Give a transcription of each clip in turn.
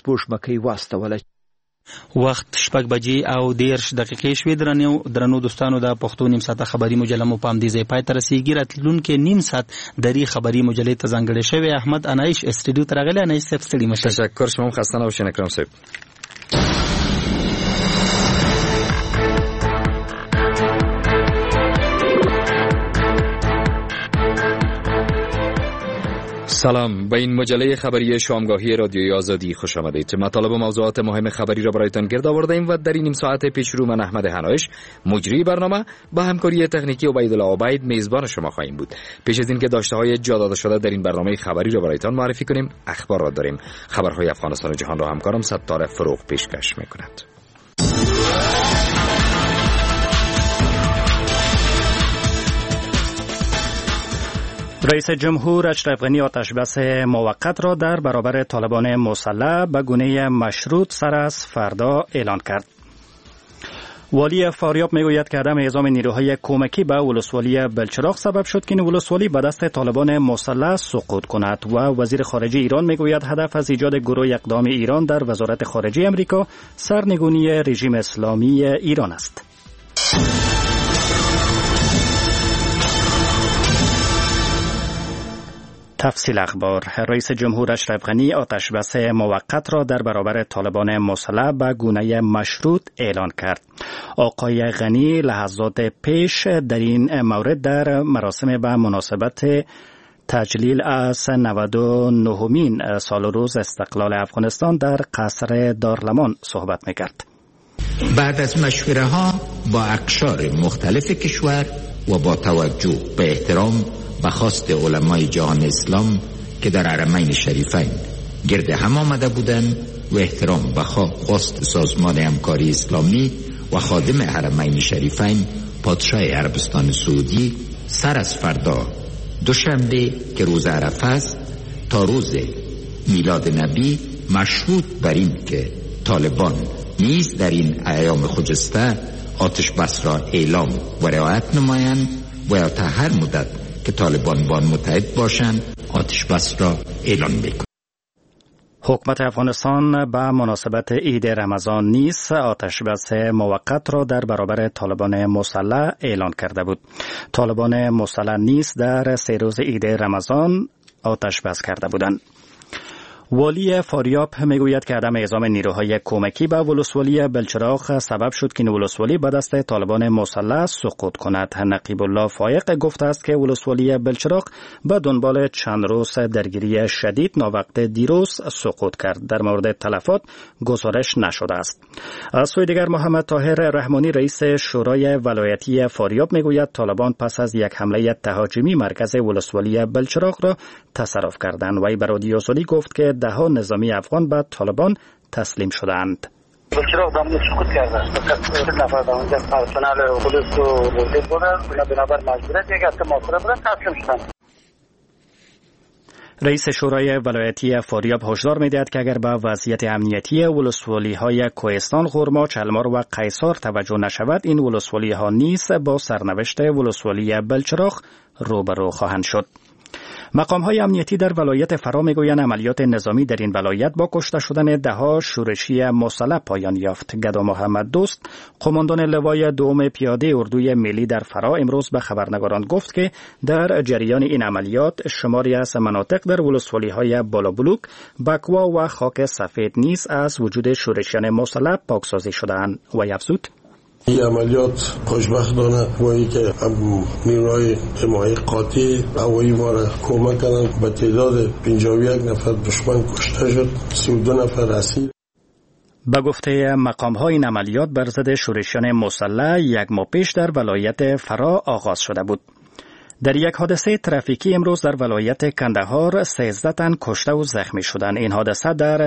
سپوږمکۍ واستوله. وخت 6:10 شوې. درنو دوستانو، د پښتو نیم ساعته خبري مجله مو په همدې ځای پای ته رسیږي. راتلونکي نیم ساعت درې خبري مجلې ته ځانګړې شوی. احمد انایش استودیو ته راغلی. انایش صاحب ستړي مشه. تشکر، شما خسته نباشین اکرم صاحب. سلام، به این مجله خبری شامگاهی رادیوی آزادی خوش آمدید. مطالب و موضوعات مهم خبری را برایتان گرد آوردیم و در این نیم ساعت پیش رو من احمد هنایش مجری برنامه با همکاری تکنیکی عبیدالله عبید میزبان شما خواهیم بود. پیش از اینکه داشته‌های جا داده شده در این برنامه خبری را برایتان معرفی کنیم، اخبار را داریم. خبرهای افغانستان و جهان را همکارم ستار فروغ پیشکش می‌کند. رئیس جمهور اشرف غنی آتشبس موقت را در برابر طالبان مسلح به گونه مشروط سر از فردا اعلان کرد. والی فاریاب میگوید که عدم اعزام نیروهای کمکی به ولسوالی بلچراغ سبب شد که این ولسوالی به دست طالبان مسلح سقوط کند و وزیر خارجه ایران میگوید هدف از ایجاد گروه اقدام ایران در وزارت خارجه امریکا سرنگونی رژیم اسلامی ایران است. تفصیل اخبار. رئیس جمهور اشرف غنی آتشبس موقت را در برابر طالبان مسلح به گونه مشروط اعلان کرد. آقای غنی لحظات پیش در این مورد در مراسم به مناسبت تجلیل از 99مین سال روز استقلال افغانستان در قصر دارلمان صحبت می‌کرد. بعد از مشوره ها با اقشار مختلف کشور و با توجه به احترام به خواست علمای جهان اسلام که در حرمین شریفین گرد هم آمده بودند و احترام به خواست سازمان همکاری اسلامی و خادم حرمین شریفین پادشاه عربستان سعودی، سر از فردا دوشنبه که روز عرفه است تا روز میلاد نبی مشروط بر این که طالبان نیز در این ایام خجسته آتش بس را اعلام و رعایت نمایند و تا هر مدت که طالبان با آن متحد باشند آتش بس را اعلان می‌کنند. حکومت افغانستان به مناسبت عید رمضان نیز آتش بس موقت را در برابر طالبان مسلح اعلان کرده بود. طالبان مسلح نیز در 3 روز عید رمضان آتش بس کرده بودند. والی فاریاب میگوید که عدم اعزام نیروهای کمکی به ولسوالی بلچراغ سبب شد که ولسوالی به دست طالبان مسلح سقوط کند. نقیب الله فایق گفته است که ولسوالی بلچراغ به دنبال چند روز درگیری شدید ناوقت دیروز سقوط کرد. در مورد تلفات گزارش نشده است. از سوی دیگر محمد طاهر رحمانی رئیس شورای ولایتی فاریاب میگوید طالبان پس از یک حمله تهاجمی مرکز ولسوالی بلچراغ را تصرف کردند. وی به رادیو آزادی گفت که دهها نظامی افغان به طالبان تسلیم شدند. بلچراغ دامنه سقوط کرده. فقط 3 نفر در اونجا پرسنل پلیس و وزیر بودن. بنابر مجبوریت یک هفته محاصره بودن تسلیم شدند. رئیس شورای ولایتی فاریاب هشدار می‌دهد که اگر به وضعیت امنیتی ولسوالی‌های کوهستان، خرما، چلمار و قیصار توجه نشود، این ولسوالی‌ها نیز با سرنوشت ولسوالی بلچراغ روبرو خواهند شد. مقام‌های امنیتی در ولایت فرا میگویند عملیات نظامی در این ولایت با کشته شدن دهها شورشی مسلح پایان یافت. گدا محمد دوست، قماندان لوای دوم پیاده اردوی ملی در فرا، امروز به خبرنگاران گفت که در جریان این عملیات شماری از مناطق در ولسوالی‌های بالابلوک، بکوا و خاک سفید نیز از وجود شورشیان مسلح پاکسازی شدند. و افزود: این عملیات خوشبختانه وایی که نیروهای حمایت قاطع هوایی ما را کمک کردند. به تعداد 51 نفر دشمن کشته شد، 32 نفر اسیر. به گفته مقام‌ها این عملیات بر ضد شورشیان مسلح 1 ماه پیش در ولایت فرا آغاز شده بود. در یک حادثه ترافیکی امروز در ولایت کندهار 13 تن کشته و زخمی شدند. این حادثه در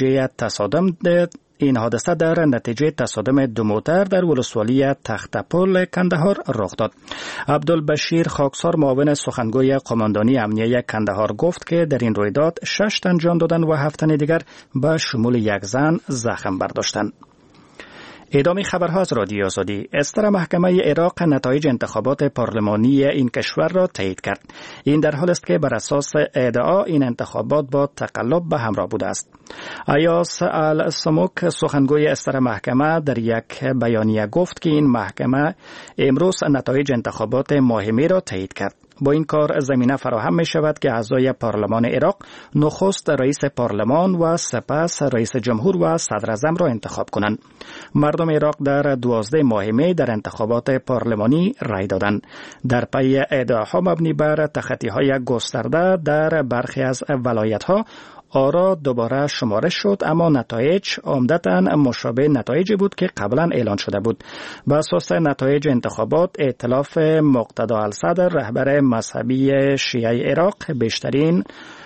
نتیجه تصادم 2 موتر در ولسوالی تختپل کندهار رخ داد. عبدالبشیر خاکسار، معاون سخنگوی قماندانی امنیه کندهار، گفت که در این رویداد 6 تن جان دادند و 7 تن دیگر به شمول 1 زن زخم برداشتند. ادامه خبرها از رادیو آزادی. استر محکمه عراق نتایج انتخابات پارلمانی این کشور را تایید کرد. این در حالی است که بر اساس ادعا این انتخابات با تقلب به همراه بوده است. ایاس السموک سخنگوی استر محکمه در یک بیانیه گفت که این محکمه امروز نتایج انتخابات مهمی را تایید کرد. با این کار زمینه فراهم می شود که اعضای پارلمان عراق نخست رئیس پارلمان و سپس رئیس جمهور و صدر اعظم را انتخاب کنند. مردم عراق در 12 ماه می در انتخابات پارلمانی رای دادند. در پی ادعاها مبنی بر تخطی‌های گسترده در برخی از ولایت‌ها آرا دوباره شمارش شد، اما نتایج عمدتاً مشابه نتایجی بود که قبلا اعلان شده بود. بر اساس نتایج انتخابات ائتلاف مقتدی الصدر رهبر مذهبی شیعه عراق بیشترین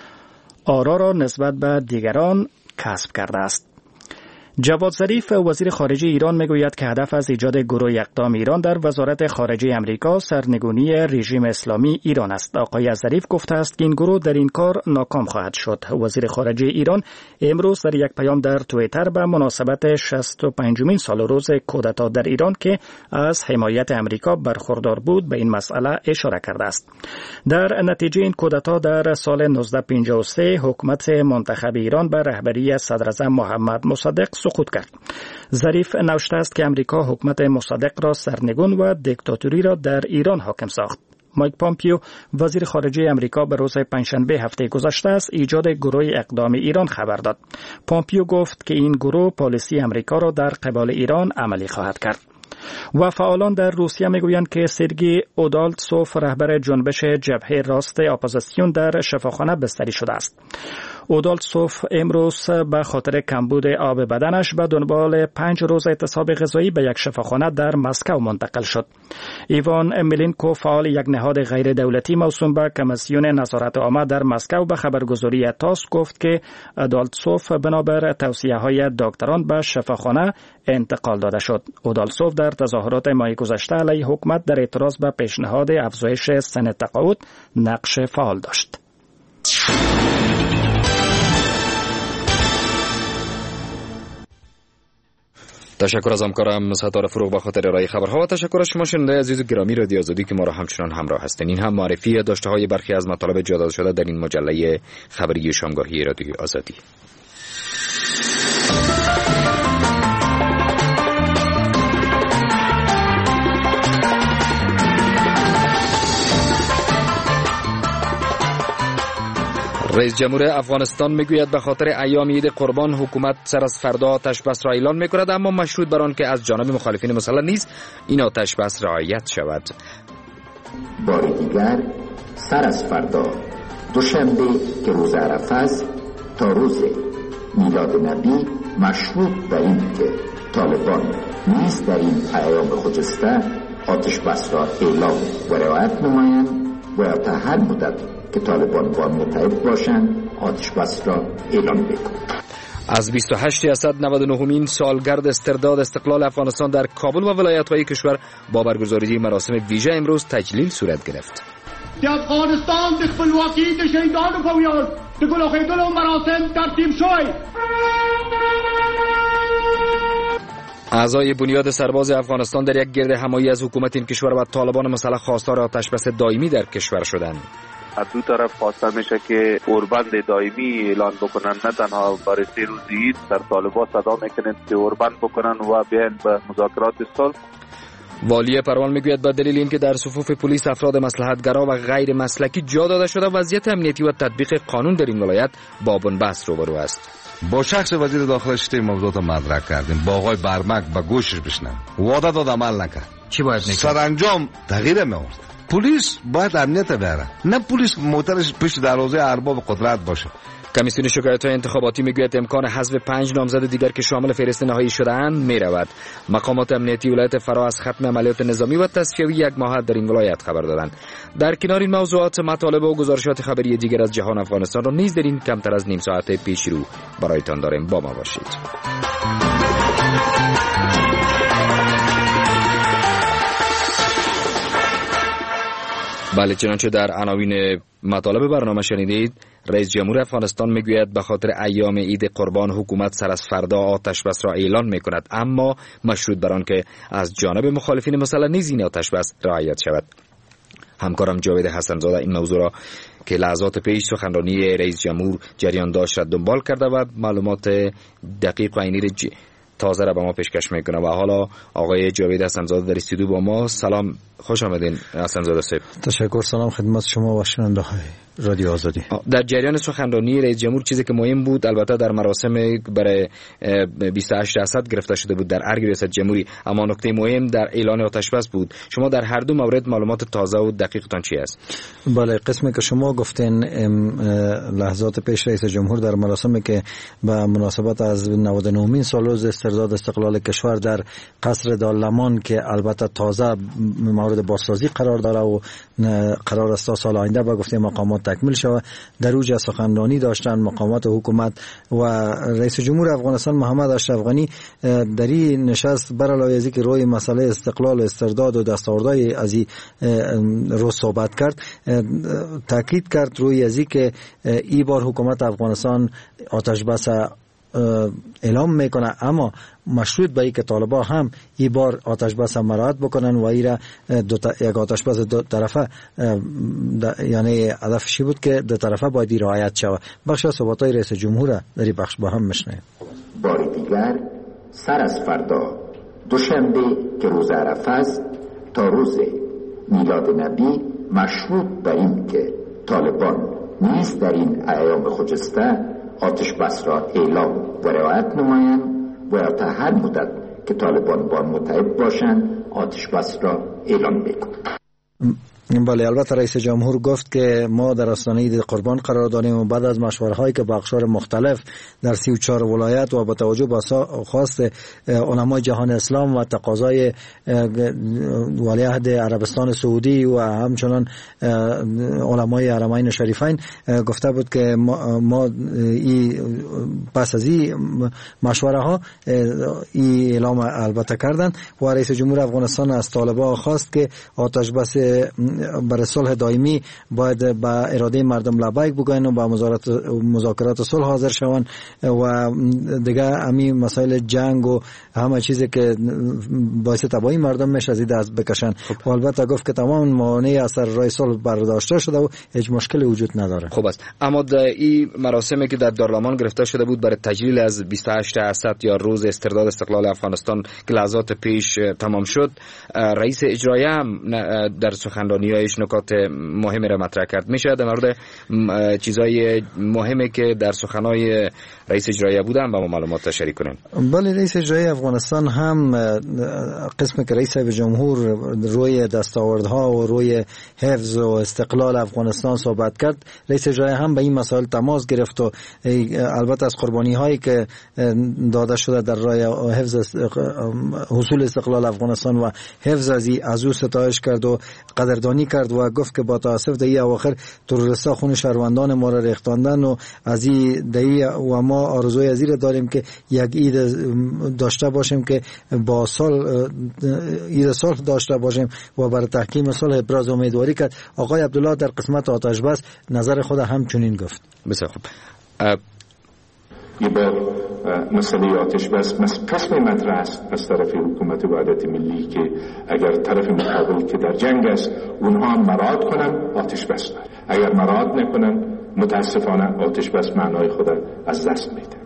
آرا را نسبت به دیگران کسب کرده است. جواد ظریف وزیر خارجه ایران میگوید که هدف از ایجاد گروه اقدام ایران در وزارت خارجه امریکا سرنگونی رژیم اسلامی ایران است. آقای ظریف گفته است که این گروه در این کار ناکام خواهد شد. وزیر خارجه ایران امروز در یک پیام در توییتر به مناسبت 65مین سال روز کودتا در ایران که از حمایت امریکا برخوردار بود به این مسئله اشاره کرده است. در نتیجه این کودتا در سال 1953 حکومت منتخب ایران به رهبری صدر اعظم محمد مصدق سقوط کرد. ظریف نوشته است که امریکا حکومت مصدق را سرنگون و دیکتاتوری را در ایران حاکم ساخت. مایک پامپیو وزیر خارجه امریکا به روز پنجشنبه هفته گذشته از ایجاد گروه اقدام ایران خبر داد. پامپیو گفت که این گروه پالیسی امریکا را در قبال ایران عملی خواهد کرد. و فعالان در روسیه میگویند که سرگئی اودالتسوف رهبر جنبش جبهه راست اپوزیسیون در شفاخانه بستری شده است. اودالتسوف امروز به خاطر کمبود آب بدنش به دنبال 5 روز اعتصاب غذایی به یک شفاخانه در مسکو منتقل شد. ایوان میلینکو فعال یک نهاد غیر دولتی موسوم به کمیسیون نظارت عامه در مسکو به خبرگزاری تاس گفت که اودالتسوف بنابر توصیه‌های دکتران به شفاخانه انتقال داده شد. اودالتسوف در تظاهرات ماه گذشته علیه حکومت در اعتراض به پیشنهاد افزایش سن تقاعد نقش فعال داشت. تشکر از همکارم ستاره فروغ به خاطر ارائه خبرها و تشکر از شما شنونده عزیز گرامی رادیو آزادی که ما را همچنان همراه هستین. این هم معرفی داشته‌های برخی از مطالب جا داده شده در این مجله خبری شامگاهی رادیو آزادی. رئیس جمهور افغانستان میگوید به خاطر ایام عید قربان حکومت سر از فردا آتش بس را اعلان میکند، اما مشروط بر آن که از جانب مخالفین مسلح نیز این آتش بس رعایت شود. بار دیگر سر از فردا دوشنبه که روز عرفه است تا روز میلاد نبی مشروط بر این که طالبان نیز در این ایام خجسته آتش بس را اعلام و رعایت نمایند و تا هر مدت که طالبان با متحد باشند آتش بس را اعلام بکنند. از 28 اسد 99مین سالگرد استرداد استقلال افغانستان در کابل و ولایت‌های کشور با برگزاری مراسم ویژه امروز تجلیل صورت گرفت. افغانستان د خپلواکۍ د شهیدانو په ویاړ د ګل اخیدلو مراسم ترتیب شوی. اعضای بنیاد سرباز افغانستان در یک گرد همایی از حکومت این کشور و طالبان مسلح خواستار آتش بس دائمی در کشور شدند. از دو طرف خواسته میشه که اوربند دائمی اعلان بکنن، نه تنها برای 3 روز عید در طالبان صدا میکنند که اوربند بکنن و بیان به مذاکرات صلح. والی پروان میگوید به دلیل اینکه در صفوف پلیس افراد مصلحت‌گرا و غیر مسلکی جا داده شده وضعیت امنیتی و تطبیق قانون در این ولایت با بنبست روبرو است. با شخص وزیر داخله شده موضوعات مدرک کردیم، با آقای برمک به گوشش بشنم وعده داد عمل نکرد. چی باید میکرد؟ سرانجام تغییر می‌آورد. پلیس باید امنیت بیاره، نه پلیس موترش پشت دروازه ارباب قدرت باشه. کمیسیون شکایت‌های انتخاباتی میگوید امکان حذف 5 نامزد دیگر که شامل فهرست نهایی شده‌اند میرود. مقامات امنیتی ولایت فرا از ختم عملیات نظامی و تصفیه 1 ماه در این ولایت خبر دادند. در کنار این موضوعات مطالب و گزارشات خبری دیگر از جهان افغانستان را نیز در این کمتر از نیم ساعت پیش رو برایتان داریم. با ما باشید. بله، چنانچه در عناوین مطالب برنامه شنیدید، رئیس جمهور افغانستان میگوید به خاطر ایام عید قربان حکومت سر از فردا آتش بس را اعلان میکند، اما مشروط بر آن که از جانب مخالفین مسلح نیز این آتش بس رعایت شود. همکارم جاوید حسن‌زاده این موضوع را که لحظات پیش سخنرانی رئیس جمهور جریان داشت را دنبال کرده و معلومات دقیق و عینی تازه را به ما پیشکش میکنه. و حالا آقای جاوید حسن‌زاده در استودیو با ما. سلام، خوش آمدین حسن‌زاده صاحب. تشکر. سلام خدمت شما و شنونده های رادیو آزادی. در جریان سخنرانی رئیس جمهور چیزی که مهم بود، البته در مراسم برای 28 اسد گرفته شده بود در ارگ ریاست جمهوری، اما نکته مهم در اعلان آتش بس بود. شما در هر دو مورد معلومات تازه و دقیقتان چی است؟ بله، قسمی که شما گفتین لحظات پیش رئیس جمهور در مراسمی که به مناسبت از 99مین سالروز استرداد استقلال کشور در قصر دارالمان که البته تازه مورد بازسازی قرار داره و قرار است تا سال آینده به گفته مقامات تکمیل شود، در اوج سخنرانی داشتن مقامات حکومت و رئیس جمهور افغانستان محمد اشرف غنی در این نشست بر علاوه از اینکه روی مسئله استقلال و استرداد و دستاوردهای از این روز صحبت کرد، تاکید کرد روی از اینکه این بار حکومت افغانستان آتش بس اعلام میکنه، اما مشروط به اینکه طالبان هم این بار آتش بس مراعات بکنن و ایرا یک آتش بس دو طرفه، یعنی هدفش بود که دو طرفه باید رعایت شود. بخش از صحبت‌های رئیس جمهور در این بخش با هم میشنویم. بار دیگر سر از فردا دوشنبه که روز عرفه است تا روز میلاد نبی مشروط بر این که طالبان نیز در این ایام خجسته آتش بس را اعلام و رعایت نمایند و تا هر مدت که طالبان با متحد باشند آتش بس را اعلام میکنند. بله، البته رئیس جمهور گفت که ما در آستانه عید قربان قرار داریم و بعد از مشوره‌هایی که با اقشار مختلف در 34 ولایت و با توجه به خواست علمای جهان اسلام و تقاضای ولیعهد عربستان سعودی و همچنان علمای حرمین شریفین گفته بود که ما پس از این مشوره‌ها این اعلام البته کردند و رئیس جمهور افغانستان از طالبان خواست که آتش بس برای صلح دائمی باید با اراده مردم لبیک بگوین و با مذاکرات صلح حاضر شوند و دیگه همین مسائل جنگ و همه چیزی که باعث تباهی مردم میشه از دست بکشن. و البته گفت که تمام موانع از راه صلح برداشته شده و هیچ مشکلی وجود نداره. خوب است. اما در این مراسمی که در دارالمان گرفته شده بود برای تجلیل از 28 اسد یا روز استرداد استقلال افغانستان که لحظات پیش تمام شد، رئیس اجرایی هم در سخنرانی‌هایش نکات مهمی را مطرح کرد. میشه در مورد چیزای مهمی که در سخنهای رئیس اجرایی بودن با ما معلومات شریک کنین؟ بله، رئیس اجرایی افغانستان هم قسمی که رئیس جمهور روی دستاوردها و روی حفظ و استقلال افغانستان صحبت کرد، رئیس اجرایی هم به این مسائل تماس گرفت و البته از قربانی هایی که داده شده در راه حفظ حصول استقلال افغانستان و حفظ از او ستایش کرد و قدردانی کرد و گفت که با تاسف در این اواخر تروریستا خون شهروندان ما را ریختاندن و از این و ما آرزوی از این داریم که یک عید داشته باشیم که با عید صلح داشته باشیم و برای تحکیم صلح ابراز امیدواری کرد. آقای عبدالله در قسمت آتش بس نظر خود همچنین گفت. بسیار خوب. یه بار مسئله آتش بس قسم مطرح است از طرف حکومت وحدت ملی که اگر طرف مقابل که در جنگ است اونها هم مراعات کنن آتش بس داره، اگر مراعات نکنن متاسفانه آتش بس معنای خود از دست میده.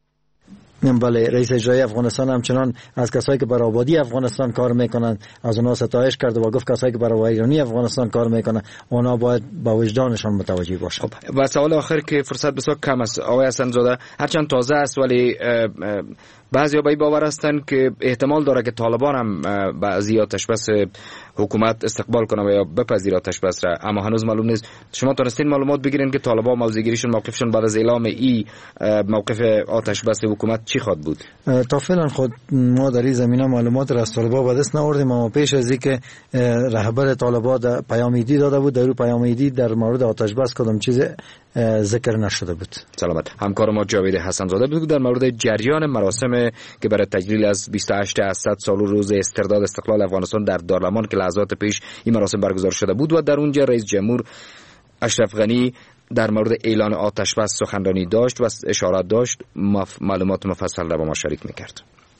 بله، رئیس اجرایی افغانستان همچنان از کسایی که برای آبادی افغانستان کار میکنن از اونها ستایش کرد و گفت کسایی که برای ویرانی افغانستان کار میکنن اونها باید با وجدانشان متوجه باشن. و سوال آخر که فرصت بسیار کم است آقای حسن‌زاده، هرچند تازه است ولی بعضی به باور هستند که احتمال داره که طالبان هم بعضی آتش بس حکومت استقبال کنه و یا بپذیره آتش بس را، اما هنوز معلوم نیست. شما تونستین معلومات بگیرین که طالبان موضع‌گیریشون موقفشون بعد از اعلام موقف آتش بس حکومت چی خواد بود؟ تا فعلا خود ما در این زمینه معلومات را از طالبان به دست نآوردیم، اما پیش از اینکه رهبر طالبان پیام‌ایدی داده بود، در پیام‌ایدی در مورد آتش بس کدام چیز ذکر نشده بود. سلامت. همکار ما جاوید حسن‌زاده بود در مورد جریان مراسم که برای تجلیل از 28 اسد سال روز استرداد استقلال افغانستان در دارالمان که لحظات پیش این مراسم برگزار شده بود و در اونجا رئیس جمهور اشرف غنی در مورد اعلان آتش بس سخنرانی داشت و اشارات داشت، معلومات مفصل را با ما شریک میکرد.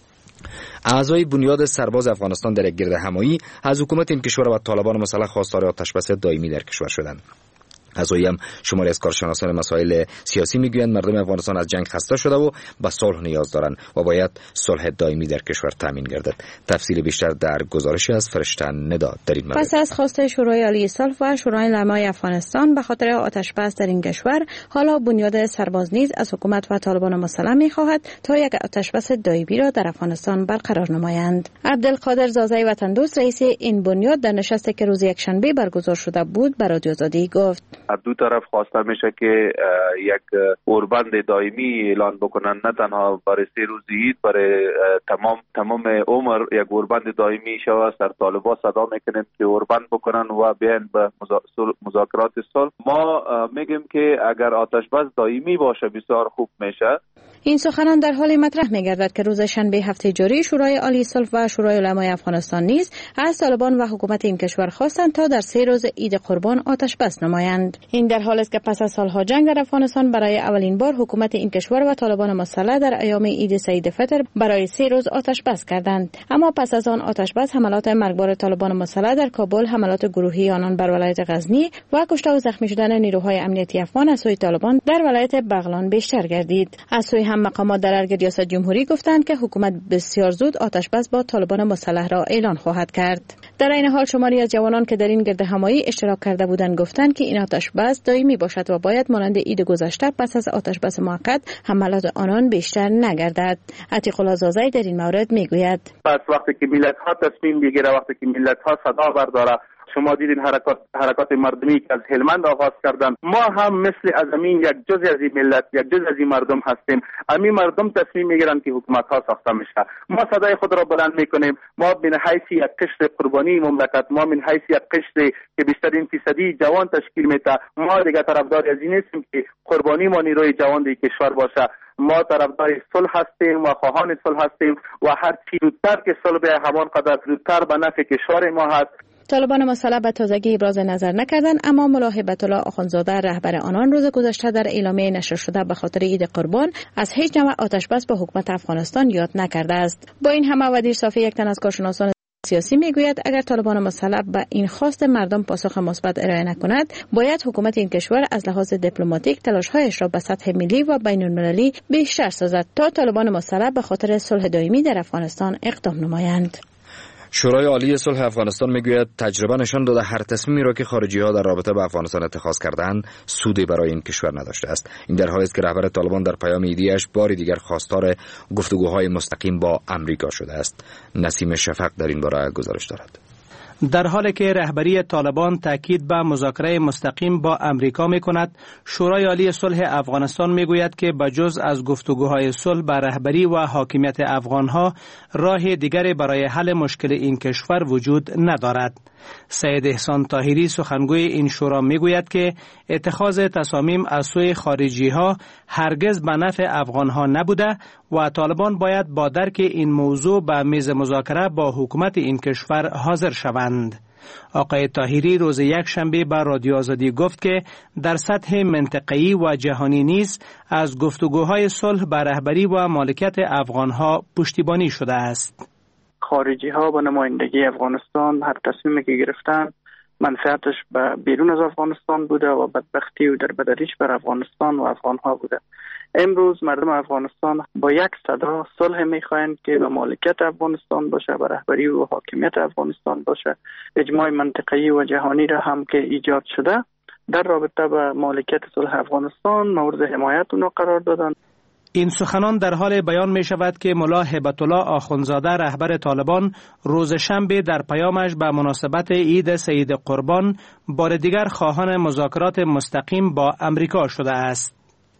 اعضای بنیاد سرباز افغانستان در یک گرد همایی از حکومت این کشور و طالبان مسلح خواستار آتش بس دائمی در کشور شدند. اعضایی هم شماری از کارشناسان مسائل سیاسی میگویند مردم افغانستان از جنگ خسته شده و به صلح نیاز دارند و باید صلح دائمی در کشور تامین گردد. تفصیل بیشتر در گزارشی از فرشته ندا در این مورد. پس از خواست شورای عالی صلح و شورای علمای افغانستان به خاطر آتش بس در این کشور، حالا بنیاد سرباز نیز از حکومت و طالبان مسلح می‌خواهد تا یک آتش بس دائمی را در افغانستان برقرار نمایند. عبدالقادر زازای وطن دوست رئیس این بنیاد در نشستی که روز یکشنبه برگزار شده بود به رادیو آزادی گفت: از دو طرف خواسته میشه که یک اوربند دائمی اعلان بکنن، نه تنها برای 3 روز عید، برای تمام عمر یک اوربند دائمی شود. سر طالبان صدا میکنن که اوربند بکنن و بیان به مذاکرات صلح. ما میگیم که اگر آتش بس دائمی باشه بسیار خوب میشه. این سخنان در حال مطرح می‌گردد که روز شنبه هفته جاری شورای عالی صلح و شورای علمای افغانستان نیز از طالبان و حکومت این کشور خواستند تا در 3 روز عید قربان آتش بس نمایند. این در حالی است که پس از سالها جنگ در افغانستان برای اولین بار حکومت این کشور و طالبان مسلح در ایام عید سعید فطر برای 3 روز آتش بس کردند. اما پس از آن آتش بس، حملات مرگبار طالبان مسلح در کابل، حملات گروهی آنان بر ولایت غزنی و کشته و زخمی شدن نیروهای امنیتی افغان از سوی طالبان در ولایت بغلان بیشتر گردید. از سوی هم مقامات در ارگ ریاست جمهوری گفتند که حکومت بسیار زود آتش بس با طالبان مسلح را اعلان خواهد کرد. در این حال شماری از جوانان که در این گرد همایی اشتراک کرده بودند گفتند که این آتش بس دائمی باشد و باید مانند عید گذشته پس از آتش بس موقت حملات آنان بیشتر نگردد. عتیق الله زازای در این مورد میگوید: پس وقتی که ملت ها تصمیم بگیره، وقتی که ملت ها صدا برداره، شما دیدین حرکات مردمی که از هلمند آغاز کردن، ما هم مثل از امین یک جزء از این ملت، یک جزء از این مردم هستیم. امین مردم تصمیم میگیرن که حکومت ها ساخته میشه. ما صدای خود را بلند میکنیم. ما من حیث یک قشر قربانی مملکت، ما من حیث یک قشر که بیشترین فیصدی جوان تشکیل میده، ما دیگه طرفدار از این نیستیم که قربانی ما نیروی جوان در کشور باشه. ما طرفدار صلح هستیم و خواهان صلح هستیم و هر چی زودتر که صلح به همان قدر زودتر به نفع کشور ما هست. طالبان مسلح به تازگی ابراز نظر نکردند، اما ملا هیبت الله آخوندزاده رهبر آنان روز گذشته در اعلامیه نشر شده به خاطر عید قربان از هیچ نوع آتش بس به حکومت افغانستان یاد نکرده است. با این همه ودیر صافی، یک تن از کارشناسان سیاسی میگوید اگر طالبان مسلح به این خواست مردم پاسخ مثبت ارائه نکند، باید حکومت این کشور از لحاظ دیپلماتیک تلاش‌هایش را به سطح ملی و بین‌المللی بیشتر سازد تا طالبان مسلح به خاطر صلح دائمی در افغانستان اقدام نمایند. شورای عالی صلح افغانستان میگوید تجربه نشان داده هر تصمیمی را که خارجی ها در رابطه با افغانستان اتخاذ کردند سودی برای این کشور نداشته است. این در حالی است که رهبر طالبان در پیام ایدیش بار دیگر خواستار گفتگوهای مستقیم با امریکا شده است. نسیم شفق در این باره گزارش دارد. در حالی که رهبری طالبان تاکید به مذاکره مستقیم با امریکا می‌کند، شورای عالی صلح افغانستان می‌گوید که بجز از گفتگوهای صلح با رهبری و حاکمیت افغان‌ها راه دیگری برای حل مشکل این کشور وجود ندارد. سید احسان طاهری سخنگوی این شورا میگوید که اتخاذ تصامیم از سوی خارجی‌ها هرگز به نفع افغان‌ها نبوده و طالبان باید با درک این موضوع به میز مذاکره با حکومت این کشور حاضر شوند. آقای طاهری روز یکشنبه به رادیو آزادی گفت که در سطح منطقه‌ای و جهانی نیز از گفتگوهای صلح به رهبری و مالکیت افغان‌ها پشتیبانی شده است. خارجی ها با نمایندگی افغانستان هر تصمیمی که گرفتن منفعتش به بیرون از افغانستان بوده و بدبختی و در بدریش بر افغانستان و افغان ها بوده. امروز مردم افغانستان با یک صدا صلح میخواهند که به مالکیت افغانستان باشه، به رهبری و حاکمیت افغانستان باشه. اجماع منطقه‌ای و جهانی را هم که ایجاد شده در رابطه با مالکیت صلح افغانستان مورد حمایت اونها قرار دادن. این سخنان در حال بیان می شود که ملا هیبت الله آخوندزاده رهبر طالبان روز شنبه در پیامش به مناسبت عید سعید قربان بار دیگر خواهان مذاکرات مستقیم با امریکا شده است.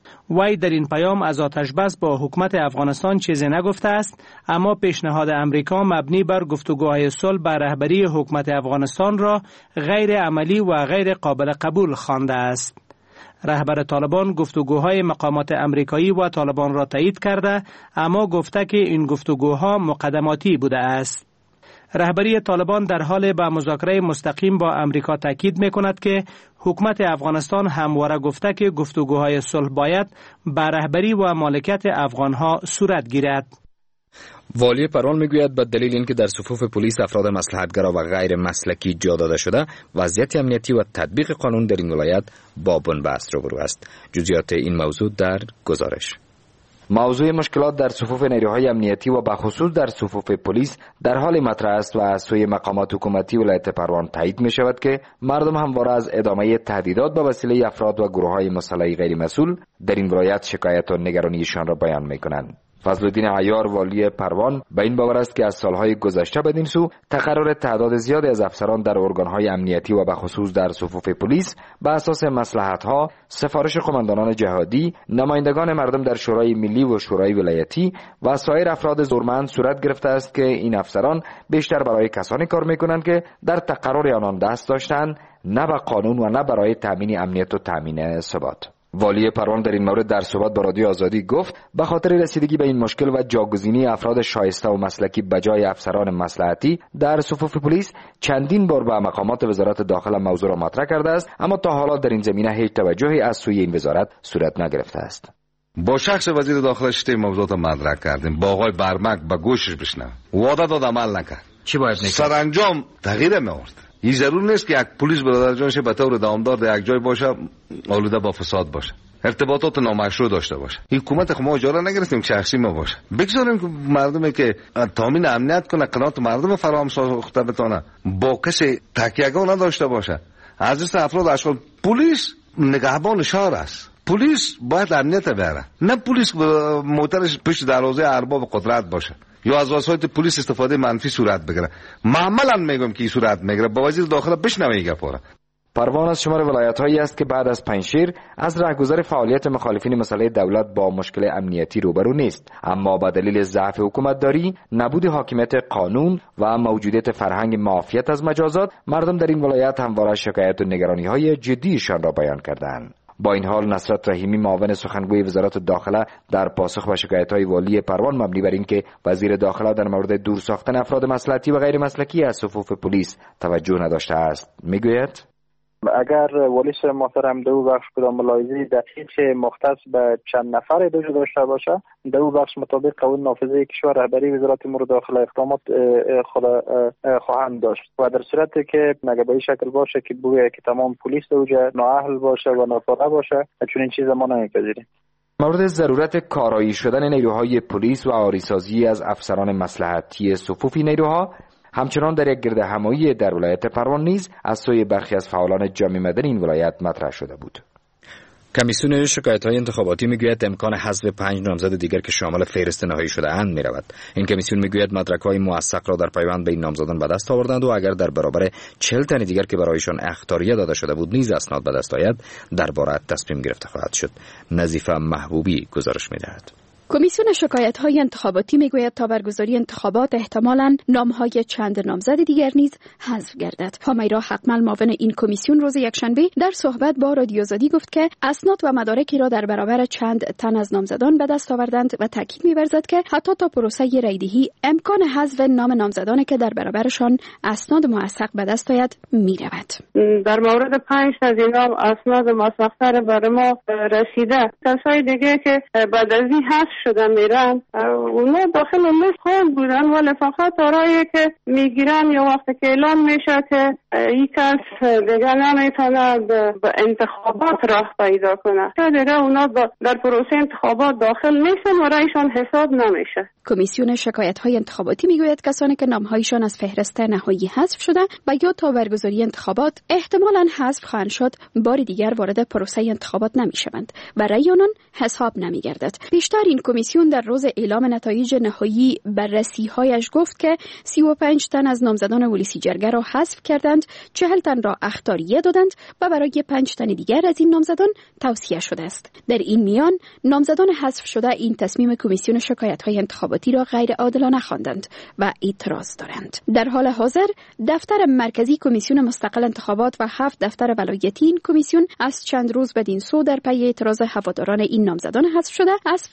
وی در این پیام از آتش بس با حکومت افغانستان چیزی نگفته است، اما پیشنهاد امریکا مبنی بر گفتگوهای صلح به رهبری حکومت افغانستان را غیر عملی و غیر قابل قبول خوانده است. رهبر طالبان گفتگوهای مقامات امریکایی و طالبان را تایید کرده، اما گفته که این گفتگوها مقدماتی بوده است. رهبری طالبان در حال به مذاکره مستقیم با امریکا تاکید می‌کند که حکومت افغانستان همواره گفته که گفتگوهای صلح باید به رهبری و مالکیت افغانها صورت گیرد. والی پروان میگوید به دلیل اینکه در صفوف پلیس افراد مصلحت‌گرا و غیر مسلکی جا داده شده، وضعیت امنیتی و تطبیق قانون در این ولایت با بنبست روبرو است. جزئیات این موضوع در گزارش. موضوع مشکلات در صفوف نیروهای امنیتی و بخصوص در صفوف پلیس در حال مطرح است و از سوی مقامات حکومتی ولایت پروان تایید می شود که مردم همواره از ادامه تهدیدات به وسیله افراد و گروه‌های مسلح غیر مسئول در این ولایت شکایت و نگرانیشان را بیان می کنند. فضلالدین عیار والی پروان به این باور است که از سالهای گذشته بدین سو تقرر تعداد زیادی از افسران در ارگانهای امنیتی و بخصوص در صفوف پلیس به اساس مصلحت‌ها، سفارش قماندانان جهادی، نمایندگان مردم در شورای ملی و شورای ولایتی و سایر افراد زورمند صورت گرفته است که این افسران بیشتر برای کسانی کار می‌کنند که در تقرر آنان دست داشتند، نه به قانون و نه برای تامین امنیت و تامین ثبات. والی پروان در این مورد در صحبت با رادیو آزادی گفت به خاطر رسیدگی به این مشکل و جاگزینی افراد شایسته و مسلکی بجای افسران مصلحتی در صفوف پلیس چندین بار به مقامات وزارت داخله موضوع را مطرح کرده است، اما تا حالا در این زمینه هیچ توجهی از سوی این وزارت صورت نگرفته است. با شخص وزیر داخله شته موضوعات مطرح کردیم، با آقای برمک به گوشش بشنویم، وعده داد عمل نکرد. چی باید نکنه؟ سرانجام تغییر می‌آورد. این ضرور نیست که یک پلیس برادر جانش به طور دامدار در یک جای باشه آلوده با فساد باشه، ارتباطات نامشروع داشته باشه. این حکومت خو ما اجاره نگرفتیم شخصی ما باشه. بگذاریم که مردمی که تامین امنیت کنه، قناعت مردم فراهم ساخته بتونه، با کسی تکیه‌گاه نداشته باشه. عزیز افراد اشغال، پلیس نگهبان شهر است. پلیس باید امنیت بیاره، نه پلیس موترش پشت دروازه ارباب قدرت باشه یا از وسایل پلیس استفاده منفی صورت بگیره. معمولا میگم که این صورت میگیره. با وزیر داخله بشنوید گپا. پروان از شمار ولایت‌هایی است که بعد از پنجشیر از رهگذر فعالیت مخالفین مسئله دولت با مشکل امنیتی روبرو نیست، اما با دلیل ضعف حکومتداری، نبود حاکمیت قانون و موجودیت فرهنگ معافیت از مجازات، مردم در این ولایت همواره شکایت و نگرانی‌های جدیشان را بیان کردند. با این حال نصرت رحیمی معاون سخنگوی وزارت داخله در پاسخ به شکایت‌های والی پروان مبنی بر اینکه وزیر داخله در مورد دور ساختن افراد مصلحتی و غیر مسلکی از صفوف پلیس توجه نداشته است میگوید: اگر والیش محترم دو بخش کدام ملاحظه دقیق مختص به چند نفر داشته باشه، دو بخش مطابق قانون نافذه کشور رهبری وزارت امور داخله اقدامات خواهند داشت و در صورتی که مگه به این شکل باشه که بویه که تمام پلیس دوجه نااهل باشه و ناکاره باشه، چون این چیز ما نمیپذیریم. مورد ضرورت کارایی شدن نیروهای پلیس و آریسازی از افسران مصلحتی صفوفی نیروها همچنان در یک گرد همایی در ولایت پروان نیز از سوی برخی از فعالان جامعه مدنی این ولایت مطرح شده بود. کمیسیون شکایت‌های انتخاباتی میگوید امکان حذف 5 نامزد دیگر که شامل فهرست نهایی شده اند میرود. این کمیسیون میگوید مدرک‌های موثق را در پیوند به این نامزدان به دست آوردند و اگر در برابر 40 تن دیگر که برایشان اخطاریه داده شده بود نیز اسناد به دست آید، درباره تصمیم گرفته خواهد شد. نظیفه محبوبی گزارش می‌دهد. کمیسیون شکایت‌های انتخاباتی میگوید تا برگزاری انتخابات احتمالاً نام‌های چند نامزد دیگر نیز حذف گردد. همیرا حقمل معاون این کمیسیون روز یکشنبه در صحبت با رادیو آزادی گفت که اسناد و مدارکی را در برابر چند تن از نامزدان به دست آوردند و تاکید می‌ورزد که حتی تا پروسه رایدهی امکان حذف نام نامزدانی که در برابرشان اسناد موثق به دست آید می‌رود. در مورد 5 از اینا اسناد موثق‌تر برای ما رسیده. کسای دیگه که بعد از این شده میرن اونا داخل لیست خواهند بودن، ولی فقط آرایی که میگیرن یا وقتی که اعلام میشه که یک کس دیگه نمیتونه به انتخابات راه پیدا کنه، که دیگه اونا در پروسه انتخابات داخل نیستن و رایشان حساب نمیشه. کمیسیون شکایت‌های انتخاباتی میگوید کسانی که نام‌هایشان از فهرست نهایی حذف شده و یا تا برگزاری انتخابات احتمالاً حذف خواهند شد، بار دیگر وارد پروسه انتخابات نمیشوند و رأی آنان حساب نمیگردد. بیشتر این کمیسیون در روز اعلام نتایج نهایی بررسی‌هایش گفت که 35 تن از نامزدان ولیسی جرگه را حذف کردند، 40 تن را اخطاریه دادند و برای 5 تن دیگر از این نامزدان توصیه شده است. در این میان نامزدان حذف شده این تصمیم کمیسیون شکایت‌های انتخاباتی را غیر عادلانه خواندند و اعتراض دارند. در حال حاضر دفتر مرکزی کمیسیون مستقل انتخابات و 7 دفتر ولایتی این کمیسیون از چند روز بدین سو در پی اعتراض هواداران این نامزدان حذف شده از فهرست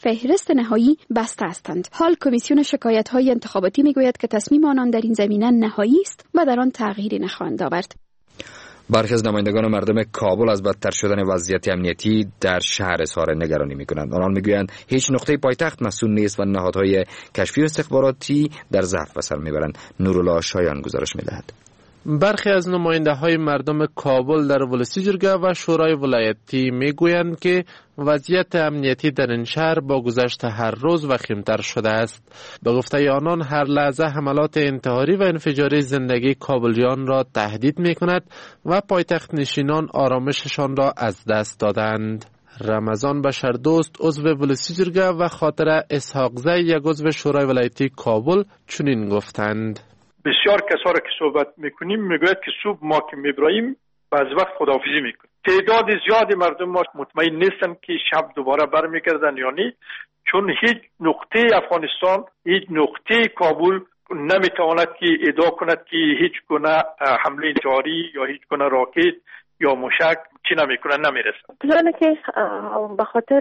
فهرست نهایی بسته هستند. حال کمیسیون شکایت‌های انتخاباتی میگوید که تصمیم آنان در این زمینه نهایی است و در آن تغییری نخواهند آورد. برخی از نمایندگان مردم کابل از بدتر شدن وضعیت امنیتی در شهر اظهار نگرانی می‌کنند. آنان می‌گویند هیچ نقطه پایتخت مسئول نیست و نهادهای کشفی و استخباراتی در ضعف به سر می‌برند. نورالله شایان گزارش می‌دهد. برخی از نماینده‌های مردم کابل در ولسی جرگه و شورای ولایتی میگویند که وضعیت امنیتی در این شهر با گذشت هر روز وخیم‌تر شده است. به گفته آنان هر لحظه حملات انتحاری و انفجاری زندگی کابلیان را تهدید می‌کند و پایتخت نشینان آرامششان را از دست دادند. رمضان بشردوست عضو ولسی جرگه و خاطر اسحاقزی یک عضو شورای ولایتی کابل چنین گفتند: بسیار کسا را که صحبت میکنیم میگوید که صبح ما که میبراییم بعض وقت خداحافظی میکنیم. تعداد زیادی مردم ما مطمئن نیستن که شب دوباره برمیگردن یا نه، چون هیچ نقطه افغانستان، هیچ نقطه کابل نمیتواند که ادعا کند که هیچ گونه حمله انتحاری یا هیچ گونه راکت یا موشک چی نمیکنن نمیرسن. پلانه که به خاطر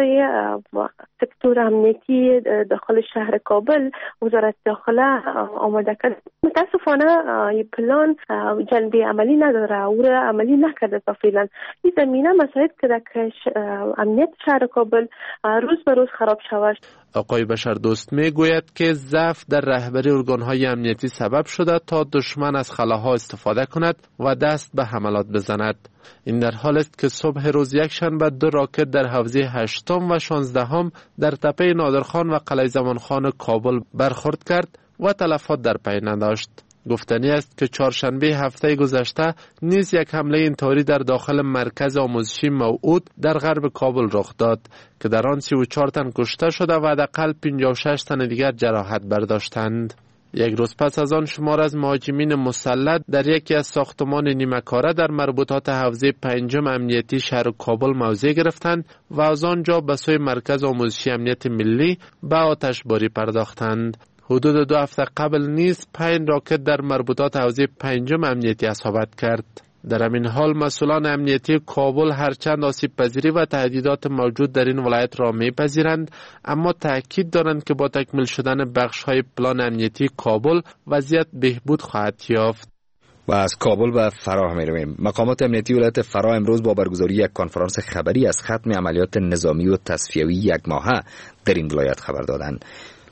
سکتور امنیتی داخل شهر کابل وزارت داخله آماده کرد. متاسفانه این پلان جنبه عملی نداره، او را عملی نکرده تا فعلا. این زمینه مساعد کرده که امنیت شهر کابل روز به روز خراب شود. آقای بشردوست میگوید که ضعف در رهبری ارگان‌های امنیتی سبب شده تا دشمن از خلاها استفاده کند و دست به حملات بزند. این در حال است که صبح روز یکشنبه 2 راکت در حوزه 8 و 16 در تپه نادرخان و قلعه زمانخان کابل برخورد کرد و تلفات در پی نداشت. گفتنی است که چهارشنبه هفته گذشته نیز یک حمله انتحاری در داخل مرکز آموزشی موعود در غرب کابل رخ داد که در آن 34 تن کشته شده و حداقل 56 تن دیگر جراحت برداشتند. یک روز پس از آن شمار از مهاجمین مسلح در یکی از ساختمان نیمه‌کاره در مربوطات حوزه 5 امنیتی شهر کابل موضع گرفتند و از آنجا به سوی مرکز آموزشی امنیت ملی به آتشباری پرداختند. حدود 2 هفته قبل نیز 5 راکت در مربوطات حوزه 5 امنیتی اصابت کرد. در همین حال مسئولان امنیتی کابل هرچند آسیب پذیری و تهدیدات موجود در این ولایت را میپذیرند، اما تاکید دارند که با تکمیل شدن بخش‌های پلان امنیتی کابل وضعیت بهبود خواهد یافت. و از کابل به فرا می‌رویم. مقامات امنیتی ولایت فرا امروز با برگزاری یک کنفرانس خبری از ختم عملیات نظامی و تصفیوی 1 ماهه در این ولایت خبر دادند.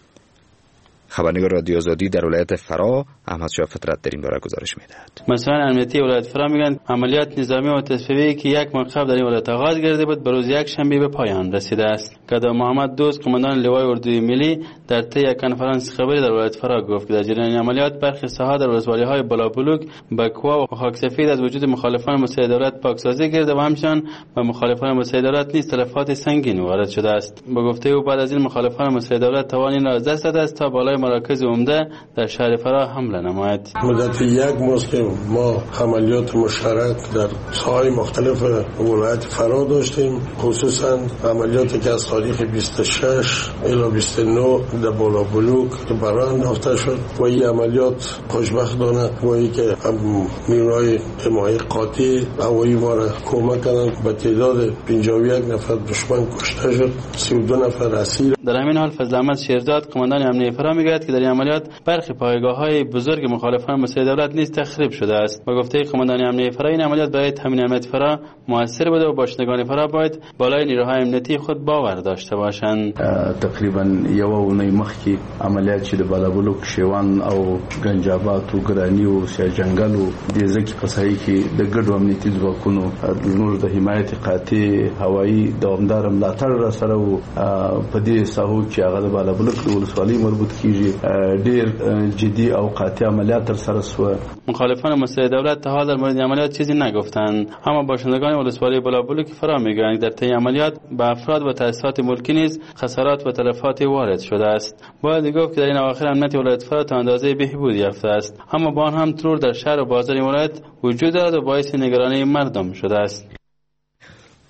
خبرنگار رادیو آزادی در ولایت فرا احمد شاه فطرت در این باره گزارش می‌دهد. مثلا امنیتی ولایت فرا میگن عملیات نظامی و تصفیه‌ای که 1 ماه قبل در این ولایت آغاز گردیده بود به روز یکشنبه به پایان رسیده است. قدام محمد دوست قماندان لوای اردوی ملی در طی یک کنفرانس خبری در ولایت فرا گفت که در جریان عملیات برخی ساحات در ولسوالی‌های بلابلوک، بکوا و خاکسفید از وجود مخالفان مسیح دولت پاکسازی کرده و همچنین به مخالفان مسیح دولت نیز تلفات سنگین وارد شده است. با گفته او بعد از این مخالفان مسیح دولت توان این را از دست داده است تا بالای مراکز عمده در شهر فرا حمله نماید. مدت 1 ماه که ما عملیات مشترک در ساحات مختلف ولایت فرا داشتیم، خصوصا عملیاتی که از تاریخ 26 الی 29 در بلابلوک که برای انداخته شد و این عملیات خوشبختانه وایی که نیروهای حمایت قاطع هوایی ما را کمک کردند. به تعداد 51 نفر دشمن کشته شد، 32 نفر اسیر. در همین حال فضل احمد شیرزاد قماندان امنیتی فرا میگوید که در این عملیات برخی پایگاه‌های بزرگ مخالفان مسیح دولت نیز تخریب شده است. با گفته قماندان امنیتی فرا این عملیات برای تامین امنیت فرا موثر بوده و باشندگان فرا باید بالای نیروهای امنیتی خود باور داشته باشند. تقریبا یو اونۍ مخکې عملیات چې د بالابلوک، شیوان او گنجابات او ګرانی او سیاجنګل او د ځکه قصای کې د ګډو امنیتي ځواکونو د حمایت قاطع هوایی دوامدار ملاتړ را سره او په دې ساحو کې هغه د بالابلوک د ولسوالۍ مربوط کیږي ډیر جدی او قاطع عملیات تر سره شو. مخالفان مسیح دولت تا حال در مورد عملیات چیزی نگفتند، اما باشندگان ولسوالی بالابلوک فرا میگویند در طی عملیات به افراد و تأسیسات ملکی نیز خسارات و تلفات وارد شده است. باید گفت که در این اواخر امنیت ولایت فرا تا اندازه بهبود یافته است، اما با آن هم ترور در شهر و بازار ولایت وجود دارد و باعث نگرانی مردم شده است.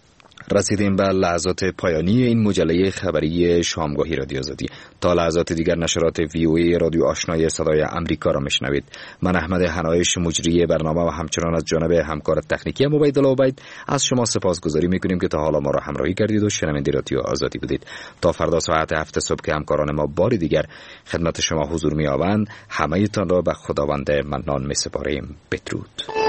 رسیدیم به لحظات پایانی این مجله خبری شامگاهی رادیو آزادی. تا لحظات دیگر نشرات VOA رادیو آشنای صدای آمریکا را میشنوید. من احمد هنایش مجری برنامه و همچنان از جانب همکار تکنیکی عبیدالله عبید از شما سپاسگزاری میکنیم که تا حالا ما را همراهی کردید و شنونده رادیو آزادی بودید. تا فردا ساعت 7 صبح که همکاران ما بار دیگر خدمت شما حضور می‌یابند، همه تان را به خداوند منان می‌سپاریم. بدرود.